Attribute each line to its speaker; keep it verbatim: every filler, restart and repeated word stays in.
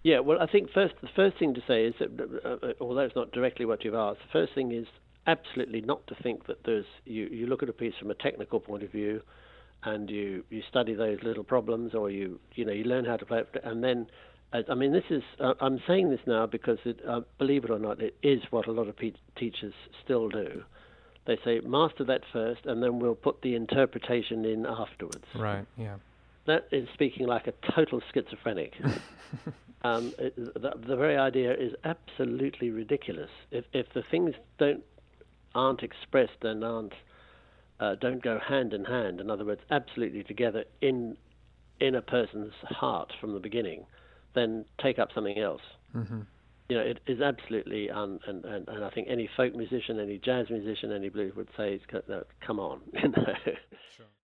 Speaker 1: Yeah, well, I think first the first thing to say is that, uh, uh, although it's not directly what you've asked, the first thing is absolutely not to think that there's you, you look at a piece from a technical point of view, and you, you study those little problems, or you you know you learn how to play it, and then uh, I mean this is uh, I'm saying this now because it, uh, believe it or not, it is what a lot of pe- teachers still do. They say master that first, and then we'll put the interpretation in afterwards.
Speaker 2: Right. Yeah.
Speaker 1: That is speaking like a total schizophrenic. Um, it, the, the very idea is absolutely ridiculous. If if the things don't aren't expressed and aren't uh, don't go hand in hand, in other words, absolutely together in in a person's heart from the beginning, then take up something else.
Speaker 2: Mm-hmm.
Speaker 1: You know, it is absolutely un, and, and and I think any folk musician, any jazz musician, any blues would say, "Come on," you know.
Speaker 2: Sure.